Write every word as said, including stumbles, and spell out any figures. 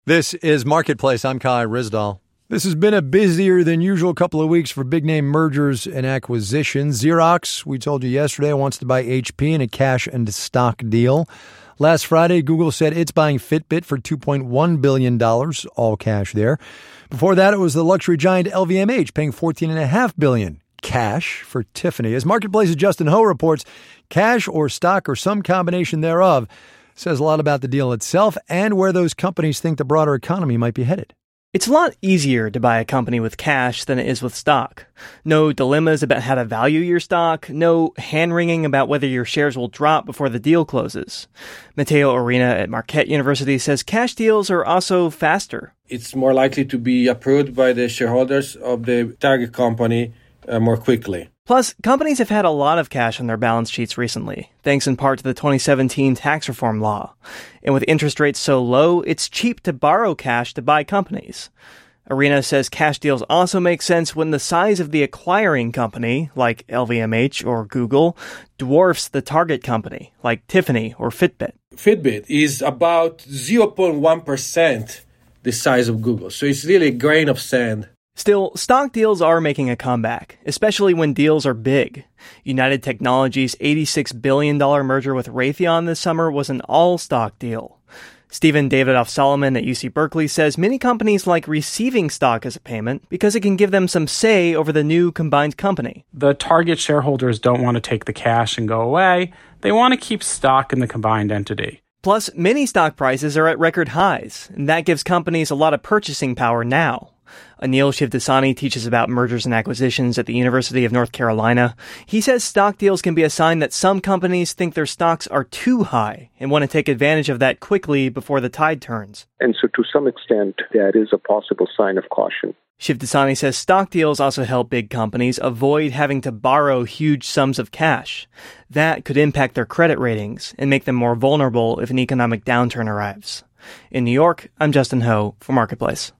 This is Marketplace. I'm Kai Ryssdal. This has been a busier than usual couple of weeks for big-name mergers and acquisitions. Xerox, we told you yesterday, wants to buy H P in a cash and stock deal. Last Friday, Google said it's buying Fitbit for two point one billion dollars, all cash there. Before that, it was the luxury giant L V M H paying fourteen point five billion dollars cash for Tiffany. As Marketplace's Justin Ho reports, cash or stock or some combination thereof says a lot about the deal itself and where those companies think the broader economy might be headed. It's a lot easier to buy a company with cash than it is with stock. No dilemmas about how to value your stock, no hand-wringing about whether your shares will drop before the deal closes. Matteo Arena at Marquette University says cash deals are also faster. It's more likely to be approved by the shareholders of the target company uh, more quickly. Plus, companies have had a lot of cash on their balance sheets recently, thanks in part to the twenty seventeen tax reform law. And with interest rates so low, it's cheap to borrow cash to buy companies. Arena says cash deals also make sense when the size of the acquiring company, like L V M H or Google, dwarfs the target company, like Tiffany or Fitbit. Fitbit is about zero point one percent the size of Google, so it's really a grain of sand. Still, stock deals are making a comeback, especially when deals are big. United Technologies' eighty-six billion dollars merger with Raytheon this summer was an all-stock deal. Stephen Davidoff-Solomon at U C Berkeley says many companies like receiving stock as a payment because it can give them some say over the new combined company. The target shareholders don't want to take the cash and go away. They want to keep stock in the combined entity. Plus, many stock prices are at record highs, and that gives companies a lot of purchasing power now. Anil Shivdasani teaches about mergers and acquisitions at the University of North Carolina. He says stock deals can be a sign that some companies think their stocks are too high and want to take advantage of that quickly before the tide turns. And so to some extent, that is a possible sign of caution. Shivdasani says stock deals also help big companies avoid having to borrow huge sums of cash. That could impact their credit ratings and make them more vulnerable if an economic downturn arrives. In New York, I'm Justin Ho for Marketplace.